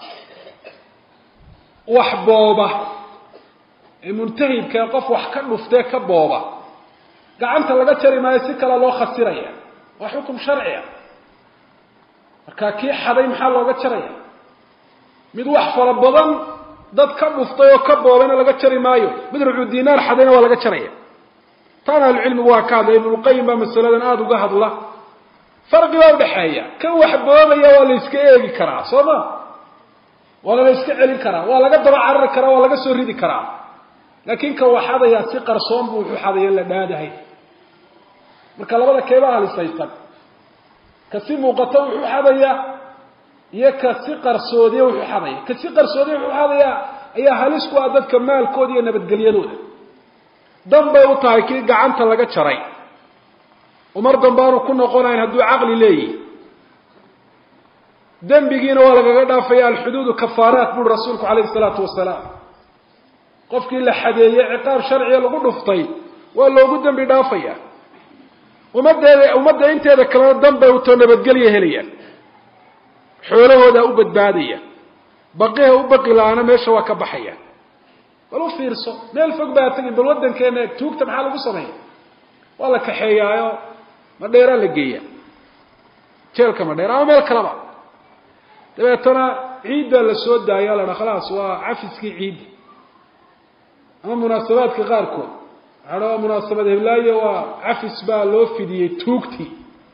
wax booba ee muntahibka qof wax ka dhuftay ka booba gacanta laga jari maayo, si kale loo khasiraya. waa xukum sharci ah. marka kii xaday maxaa looga jaraya? mid wax fara badan dad ka dhuftay oo ka boobana laga jari maayo, mid rubu diinaar xadayna waa laga jaraya. taana cilmigu waa ka hadlay Ibn Qayyim baa masaladan aada uga hadla. فرق لا udhaxeeya kan wax boobaya waa la iska eegi karaa sooma, waa la iska celin karaa, waa laga daba carar karaa, waa laga soo ridi karaa. laakiin ka waxadaya si qarsoon buu wuxuu xadaya la dhaadahay. marka labada keebaa halisaysan, ka si muuqato wuxuu xadaya iyo ka si qarsoodiye wuxuu xadaya. ka si qarsoodiye wuxuu xadaya ayaa halis ku ah dadka maalkooda iyo nabadgelyadooda. dambay u tahay kii gacanta laga jaray umar dambaanu ku noqonayn hadduu caqli leeyahy. dembigiina waa lagaga dhaafaya. alxuduudu kafaaraat buri rasuulku calayhi salaatu wasalaam. qofkii la xadeeyey ciqaab sharciga lagu dhuftay waa loogu dembi dhaafaya. ummadeeda ummadda inteeda kalena dambay utoo nabadgelya helayaan, xoolahoodaa u badbaadaya, baqiha u baqi la-aana meesha waa ka baxaya. bal u fiirso, meel fog baa tagin. bal waddankeena tuugta maxaa lagu sameeya? waa la kaxeeyaayo madheeraa la geeya, jeelka madheera ama meel kaleba. dabeetana ciiddaa la soo daaya la dhaa khalaas waa cafiskii ciidda. ama munaasabaadka qaarkood waxaa dhaa munaasabad heblaayo waa cafis baa loo fidiyey tuugtii.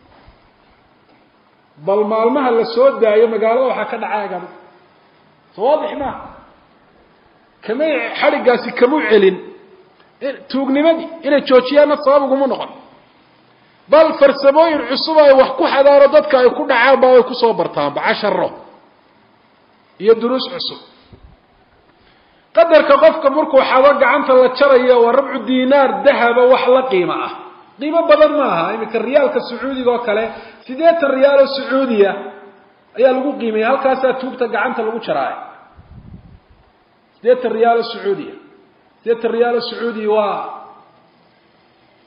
bal maalmaha la soo daayo magaalada waxaa ka dhacay agam soo waadix maaha. kamay xadhiggaasi kamu celin tuugnimadii inay joojiyaanna sabab uguma noqon. bal farsamooyin cusub ay wax ku xadaaro dadka ay ku dhacaan baa way kusoo bartaanba casharo iyo duruus cusub. qadarka qofka markuu xado gacanta la jarayo waa rubcu diinaar dahaba, wax la qiimo ah. qiimo badan maaha. iminka riyaalka sacuudiga oo kale sideetan riyaal oo sacuudiya ayaa lagu qiimeeya. halkaasaa tuugta gacanta lagu jaraayo. sideetan riyaal oo sacuudiya sideetan riyaal oo sacuudiya waa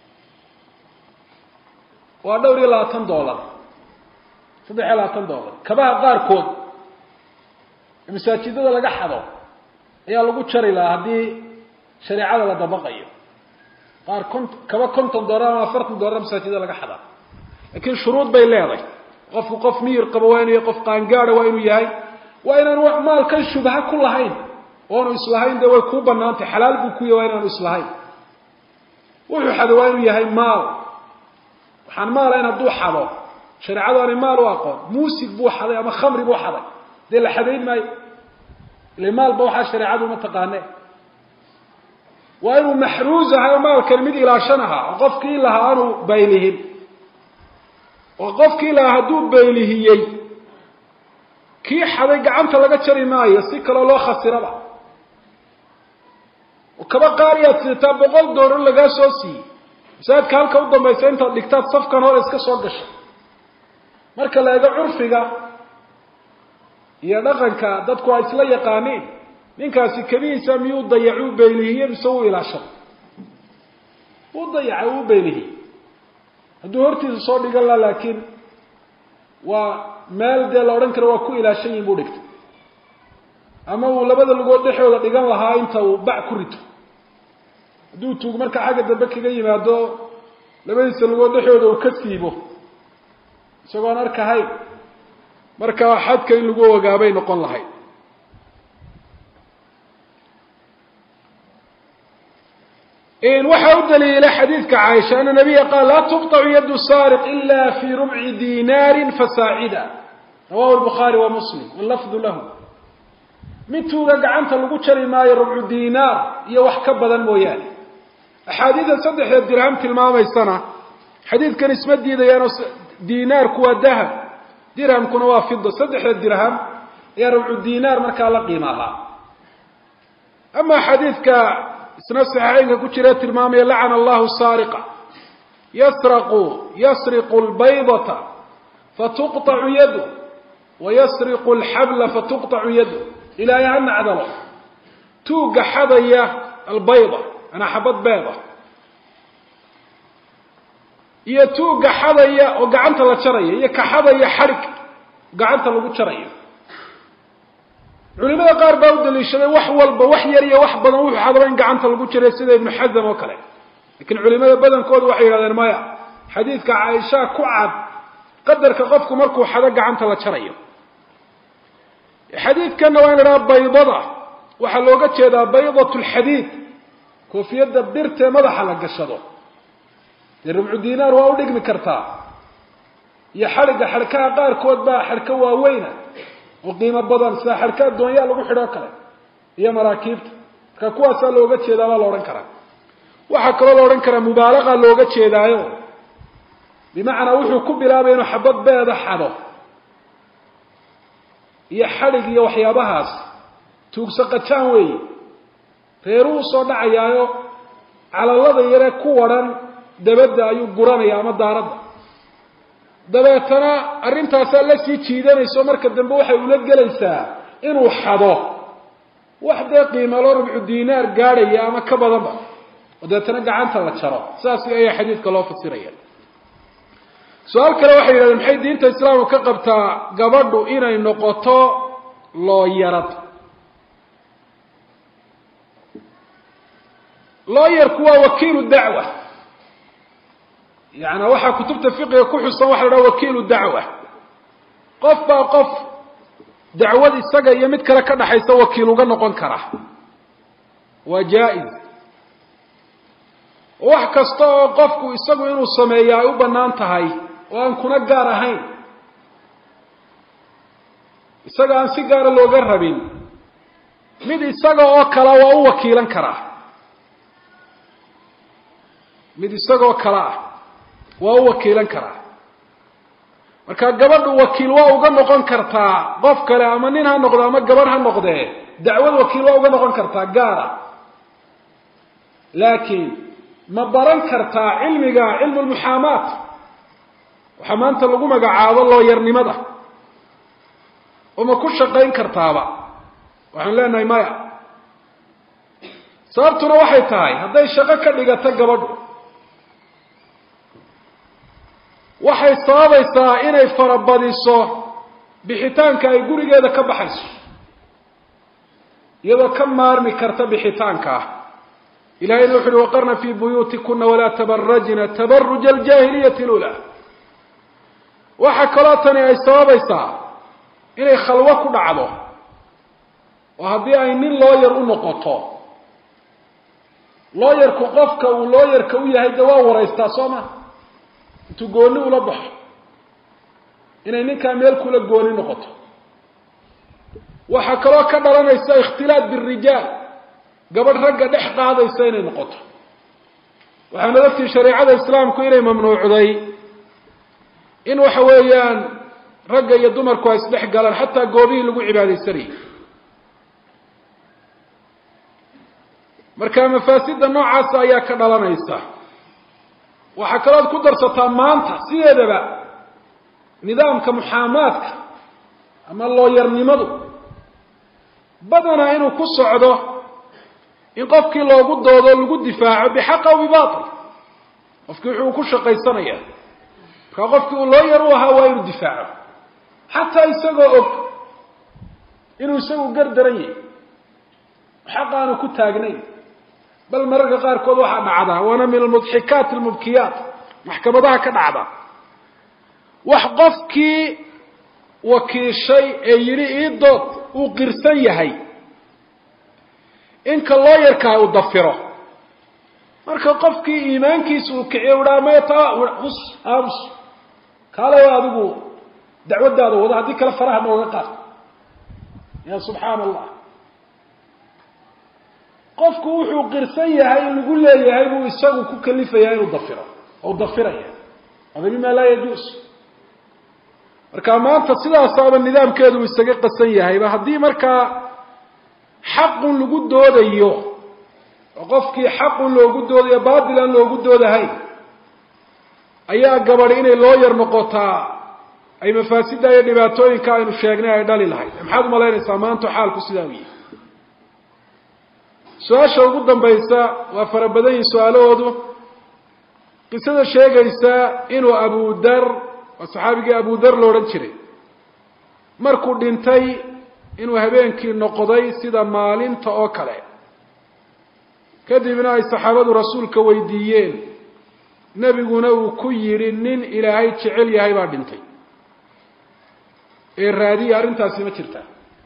waa dhowr iyo labaatan dollar saddex iyo labaatan dollar kabaha qaarkood masaajidada laga xado ayaa lagu jari lahaa haddii shareecada la dabaqayo qaar kont kaba konton dollar ama afartan dollar masaajidada laga xadaa laakiin shuruud bay leedahay qofku qof miyir qabo waa inuu qof qaangaara waa inuu yahay waa inaan wax maalkan shubha ku lahayn oo uu islahayn de way ku banaantay xalaal buu ku yahay inaan islahayn wuxuu xado waa inuu yahay maal waxaan maal in hadduu xado shareecadu aan maal u aqoon muusig buu xaday ama khamri buu xaday dee la xadayn maayo ilaa maal ba waxa shareecadu ma taqaanay waa inuu maxruuz ahay maalkan mid ilaashanaha qofkii lahaa aanu baylihin oo qofkii lahaa hadduu baylihiyey kii xaday gacanta laga jari maayo si kale loo khasiraba oo kaba qaariyaad sitaa boqol dollar laga soo siiyey saadka halka u dambaysa inta dhigtaad safkan hore iska soo gashay marka la eego curfiga iyo dhaqanka dadku ay isla yaqaaneen ninkaasi kabiisa miyuu dayacuu beelihiyay mise uu ilaashay uu dayacay uu beelihiyay hadduu hortiisa soo dhigan la laakiin waa meel dee la odhan karo waa ku ilaashan yihin buu dhigtay ama uu labada lugood dhexooda dhigan lahaa inta uu bac ku rito hadduu tuug marka xagga dambe kaga yimaado labadiisa lugood dhexooda uu ka siibo isagoon arkahayn marka xadka in lagu ogaabay noqon lahayd إن وحاول دليل حديث عائشة أن النبي قال لا تقطع يد السارق إلا في ربع دينار فساعدا رواه البخاري ومسلم واللفظ له من توقع عنك القشر ما ربع دينار يوحك بدن مويان أحاديث صدح الدرهم في المامة السنة حديث كان اسمه دينار كوا الذهب درهم كنوا فضة صدح الدرهم يا ربع دينار مركا لقيمها أما حديث ك سنة صحيحين كتيرات المامية لعن الله السارق يسرق يسرق البيضة فتقطع يده ويسرق الحبل فتقطع يده إلى أن عدله توقع حضية البيضة أنا حبت بيضة يتوقع حضية وقعنت لشرية يكحضية حرك قعنت لشرية علماء قار باود اللي شبه وح والب وح يري وح بدن وح حضرين قعنت lagu jiray sida ibn Hazm oo kale laakiin culimada badankoodu waxay yiraahdeen maya xadiiska Aisha ku cad qadarka qofku markuu xada gacanta la jarayo xadiidkan waa in raab baydada waxa looga jeedaa baydatul hadid koofiyada birta madaxa la gashado rubuc diinaar waa u dhigmi kartaa iyo xariga xarkaha qaar kood baa xarka waaweyna وقيمة بدن ساحركا الدنيا لغو خيرو كله هي مراكب ككواسا لوغا جيدا با لورن كرا waxa kale loo oran kara mubaalaqa looga jeedaayo bimaana wuxuu ku bilaabay inuu xabad beeda xado iyo xarig iyo waxyaabahaas tuugsa qataan weey reeruu soo dhacayaayo calalada yare ku waran dabada ayuu guranaya ama daarada dabeetana arintaas la sii jiidanayso marka dambe waxay ula galaysaa inuu xado waxda qiimo loo rubuc diinaar gaaraya ama ka badanba wadaatana gacanta la jaro saas ay xadiidka loo fasiraya su'aal kale waxa yiraahdo maxay diinta islaamku ka qabtaa gabadhu inay noqoto loo yarad loo yar kuwa wakiilu dacwa يعني waxa kutubta fiqiga ku xusan waxa la wakiilu dacwa qof ba qof dacwad isaga iyo mid kale ka dhaxaysa wakiil uga noqon kara waa jaa'iz wax kasta oo qofku isagu inuu sameeyo ay u banaan tahay oo aan kuna gaar ahayn isaga aan si gaar looga rabin mid isaga oo kala waa u wakiilan kara mid isaga oo kala waa wakiilan kara marka gabadhu wakiil waa uga noqon kartaa qof kale ama nin ha noqdo ama gabar ha noqdee dacwad wakiil waa uga noqon kartaa gaara laakiin ma baran kartaa cilmiga cilmu muhaamaat waxa maanta lagu magacaabo loo yarnimada oo ma ku shaqeyn kartaaba waxaan leenahay maya sababtuna waxay tahay haday shaqo ka dhigato gabadhu waxay sababaysaa inay farabadiso bixitaanka ay gurigeeda ka baxayso iyadoo ka maarmi karta bixitaanka ah ilahayna wuxu uhi waqarna fii buyuutikuna walaa tabarajna tabaruja aljaahiliyati lula waxa kaloo tani ay sababaysaa inay khalwo ku dhacdo oo haddii ay nin looyar u noqoto looyarku qofka uu looyarka u yahay dee waa waraystaa soo ma intuu gooni ula baxo inay ninkaa meel kula gooni noqoto waxaa kaloo ka dhalanaysa ikhtilaat birijaal gabadh ragga dhex qaadaysa inay noqoto waxaana ogtii shareecada islaamku inay mamnuucday in waxa weeyaan ragga iyo dumarku ay isdhex galaan xataa goobihii lagu cibaadaysanayay marka mafaasida noocaas ayaa ka dhalanaysa waxaa kaloo ku darsataa maanta sideedaba nidaamka muxaamaadka ama looyarnimadu badanaa inuu ku socdo in qofkii loogu doodo lagu difaaco bixaq aw bibaatil qofkii wuxuu ku shaqaysanaya markaa qofkii uu looyar u ahaa waa inuu difaaco xataa isagoo og inuu isagu gardaran yahay xaq aanu ku taagnayn bal mararka qaarkood waxaa dhacda waana min almudxikaat almubkiyaat maxkamadaha ka dhacda wax qofkii wakiishay ee yidhi ii dood uu qirsan yahay inka looyarkaa uu dafiro marka qofkii iimaankiisa uu kiciyo udhaa mayta hus aamus kaale waa adigu dacwadaada wada haddii kale faraha nooga qaad ya subxaana allah qofku wuxuu qirsan yahay in lagu leeyahay buu isagu ku kalifayaa inuu dafiro oo dafiraya hada mima laa yajuus marka maanta sidaasaaba nidaamkeedu isaga qasan yahayba haddii markaa xaqun lagu doodayo oo qofkii xaqun loogu doodayo baatil aan loogu doodahayn ayaa gabadh inay loo yar noqotaa ay mafaasida iyo dhibaatooyinka aynu sheegnay ay dhali lahayd maxaad umalaynaysaa maanta xaalku sidaa u yahay su-aasha ugu dambaysa waa fara badan yihin su-aalahoodu qisada sheegaysa inuu abu dar waa saxaabigii abu dar la odhan jiray markuu dhintay inuu habeenkii noqday sida maalinta oo kale kadibna ay saxaabadu rasuulka weydiiyeen nebiguna uu ku yidhi nin ilaahay jecel yahay baa dhintay ee raadiya arrintaasi ma jirta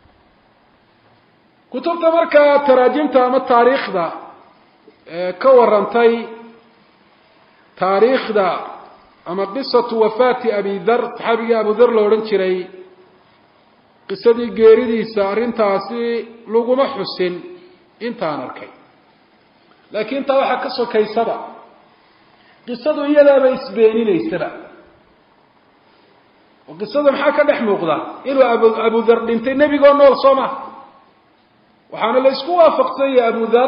kutubta markaa taraajimta ama taariikhda ka warantay taariikhda ama qisatu wafaati abi dar saxaabigii abu dar la odhan jiray qisadii geeridiisa arrintaasi laguma xusin intaan arkay laakiin taa waxaa ka sokaysaba qisadu iyadaaba isbeeninaysaba oo qisada maxaa ka dhex muuqda inuu abu abu dar dhintay nebigoo nool soo ma waxaana la isku waafaqsan yahay abu dar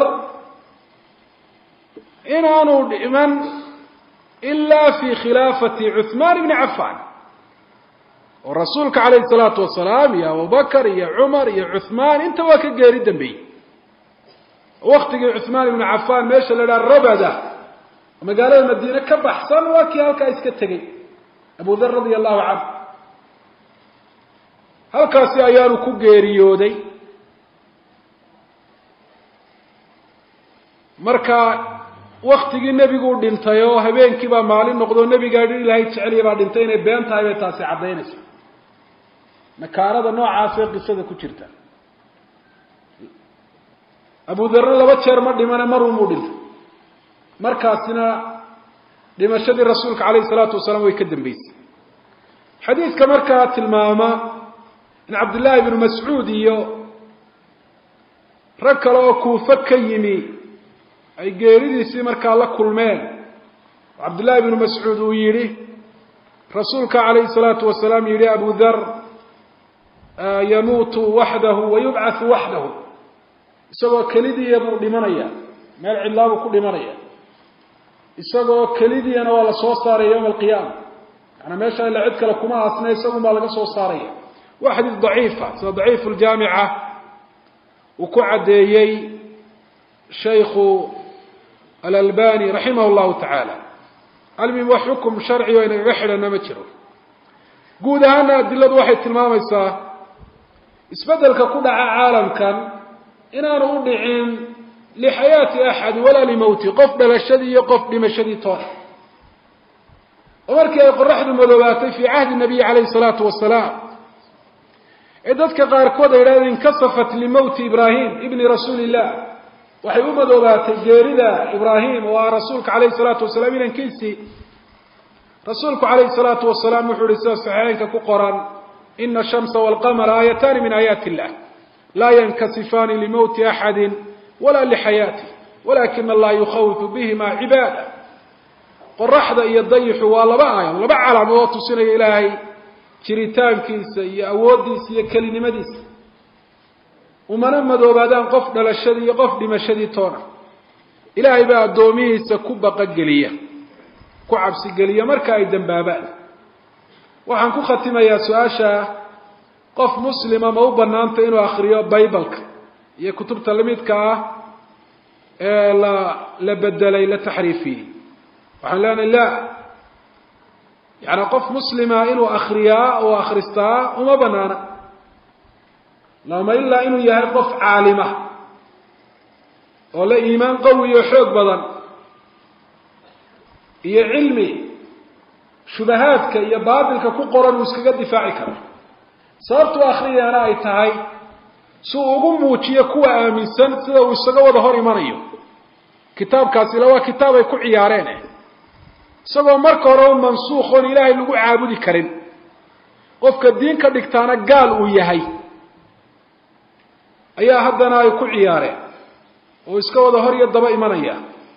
inaanu dhiman ilaa fi khilaafati cuثmaan ibni cafan oo rasuulka calayhi الsalaatu wasalaam iyo abubakar iyo cumar iyo cuثmaan inta waa ka geeri dambeeyey waktigii cuثmaan ibni cafan meesha la idhaha rabada magaalada madiine ka baxsan waa kii halkaa iska tegey abu dar radia allahu canhu halkaasi ayaanu ku geeriyooday marka waktigii nebiguu dhintay oo habeenkii baa maalin noqdo nebigaa ilaahay jeceliya baa dhintay inay been tahay bay taasi caddaynaysa nakaarada noocaasee qisada ku jirta abu darre laba jeer ma dhimane marunmuu dhintay markaasina dhimashadii rasuulka calayhi salaatu wasalaam way ka dambeysay xadiidka markaa tilmaama in cabdullaahi ibnu mascuud iyo rag kale oo kuufa ka yimi ay geeridiisii markaa la kulmeen oo cabdullaahi ibnu mascuud uu yidhi rasuulka calayhi salaatu wasalaam yidhi abu dar yamuutu waxdahu wayubcathu waxdahu isagoo kelidiya buu dhimanaya meel cidlaabuu ku dhimanaya isagoo kelidiyana waa la soo saaraya yowma alqiyaama yaani meesha ila cid kale kuma aasna isagun baa laga soo saaraya waa xadiis daciifa sida daciifu ljaamica uu ku caddeeyey shaykhu alalbani raximah llahu tacaala المهم وحكم شرعي وإن رحلنا مجره قود هانا أدلة واحد تلماميسا اسبدل كل عالم كان إن أنا أرضعين لحياة أحد ولا لموت قف للشدي يقف لمشدي طار ومركي يقول رحل المذوباتي في عهد النبي عليه الصلاة والسلام إذا قاركود إلى انكسفت لموت إبراهيم ابن رسول الله وحي مذوباتي جاردا إبراهيم ورسولك عليه الصلاة والسلام إلى كيسي رسولك عليه الصلاة والسلام وحرسة صحيحين كقرآن إن الشمس والقمر آيتان من آيات الله لا ينكسفان لموت أحد ولا لحياته ولكن الله يخوف بهما عباده قرحدا يضيح والله آية لبع على موت سنة إلهي شريتان كيس يا أوديس يا كلمديس ومن مذوبادان قفنا للشدي قف لمشدي تونا إلهي بقى دوميه سكوبة قلية كعب سقلية مركا أيضا بابان وحن كو ختم يا سؤاشا قف مسلمة موبا نانتا إنو أخريو بايبلك هي كتب تلميذك إيه لا لبدلي لتحريفي وحن لان لا يعني قف مسلمة إنو أخرياء وأخرستاء وما بنانا لما إلا إنو يهرقف عالمة ولا إيمان قوي يحوق بدن هي علمي شبهاتك يا بابلك كقران وسكغا دفاعك صارت اخري انا اي تahay soo ugu muujiyo kuwa aaminsan sida uu isaga wada hor imanayo kitaabkaasi lawa kitaab ay ku ciyaareen isagoo marka hore mansuukh oo ilaahay lagu caabudi karin qofka diin ka dhigtaana gaal uu yahay ayaa haddana ay ku ciyaareen oo iska wada hor iyo daba imanaya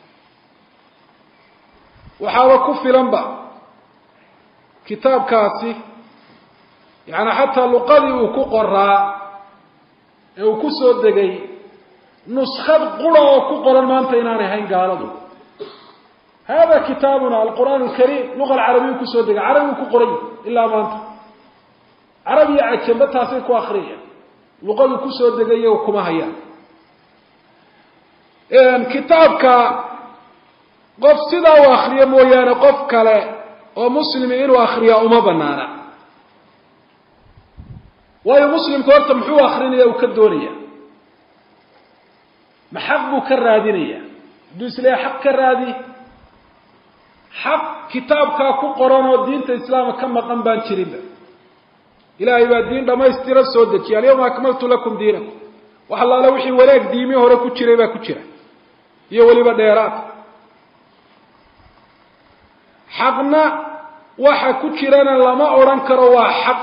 waxa ku filanba كتاب كاسي يعني حتى لقدي وكقرا وكسو دغاي نسخه قرا وكقرا ما انت اناني هين قالوا هذا كتابنا القرآن الكريم لغة العربية كسو دغاي عربي وكقري الا ما انت عربي عجبتها كو اخريه لغه كسو دغاي وكما هيا ان كتابك قف سدا واخريه مويانه قف كله ومسلم إنه أخرياء وما بنانا وهي مسلم كورت محو أخرينيا وكدونيا محبو كرادينيا دوس ليه حق كرادي حق كتابك كو قرآن ودين الإسلام كما قنبان شريبا إلهي الدين لما يستير السودة اليوم أكملت لكم دينكم وحالله لوحي ولاك ديمي هورا كتشريبا كتشرا يولي بديرات حقنا waxa ku jirana lama oran karo waa xaq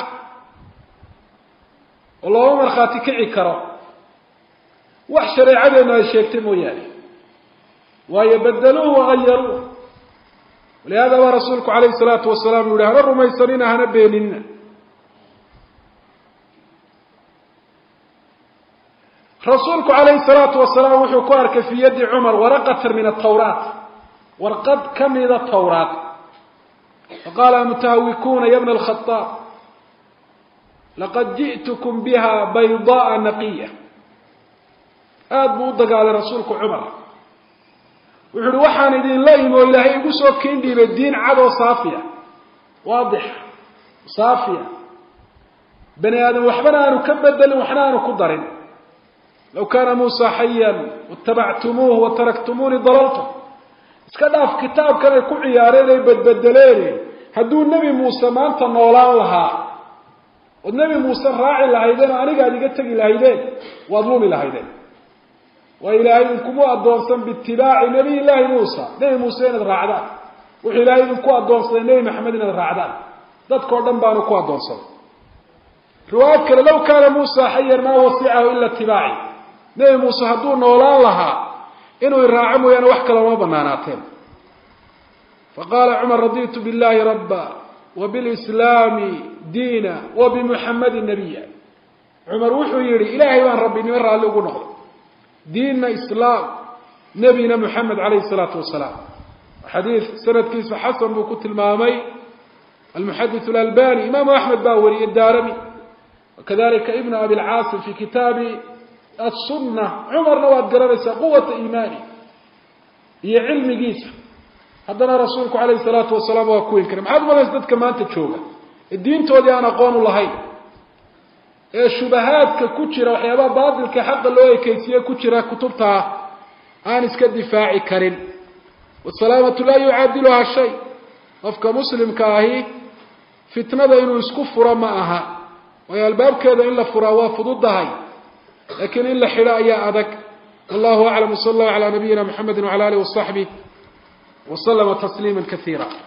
wallahu marxaati kici karo wax shariicadena ay sheegtay mooyaane way beddeluhu wagayaru ولهذا رسولك عليه الصلاه والسلام يقول هذا رميسرين هنا بيننا رسولك عليه الصلاه والسلام وحو كارك في يد عمر ورقه من التوراة ورقد كم من التوراة فقال المتهوكون يا ابن الخطاب لقد جئتكم بها بيضاء نقية هذا بوضق على رسولك عمر وحلو وحان دين الله وإلهي يقصوا كندي بالدين عدو صافية واضح صافية بني آدم وحبنا نكبدل وحنا نكدرين لو كان موسى حيا واتبعتموه وتركتموني ضللتم iskadaaf kitaab kale ku ciyaareen badbadleen haduu nabi Muuse maanta noolaan lahaa oo nabi Muuse raaci lahaydeen aniga adiga tagi lahaydeen waad lumi lahaydeen wa ilaahay kumu adoonsan bitibaaci nabi ilaahi Muuse nabi Muuse inad raacdaan wuxuu ilaahay ku adoonsaday nabi Maxamed inad raacdaan dadkoo dhan baan ku adoonsaday riwaayad kale law kaana Muuse hayyan ma wasi'ahu illa tibaaci nabi Muuse haduu noolaan lahaa إنه يراعم ويانا وحكى لما بناناتين فقال عمر رضيت بالله ربا وبالإسلام دينا وبمحمد النبي عمر وحو يري إلهي وان ربي نمر على لقنه ديننا إسلام نبينا محمد عليه الصلاة والسلام حديث سنة كيس حسن بكت المامي المحدث الألباني إمام أحمد باوري الدارمي وكذلك ابن أبي العاصم في كتاب السنة عمر نواد قرارسة قوة إيماني هي علم جيسة haddana rasuulku calayhi salaatu wasalaam waa ku inkiray. maxaad umalaysa dadka maanta jooga ee diintoodii aan aqoon u lahayn ee shubahaadka ku jira waxyaabaha baatilka xaqa loo ekeysiye ku jira kutubta aan iska difaaci karin. wasalaamatu laa yucaadiluhaa shay. qofka muslimka ahi fitnada inuu isku furo ma aha, waayo albaabkeeda in la furaa waa fududahay, laakiin in la xidho ayaa adag. wallahu aclam. wsala allahu calaa nabiyina muxamedi wacala alihi wasaxbih waslama tasliima kaiira.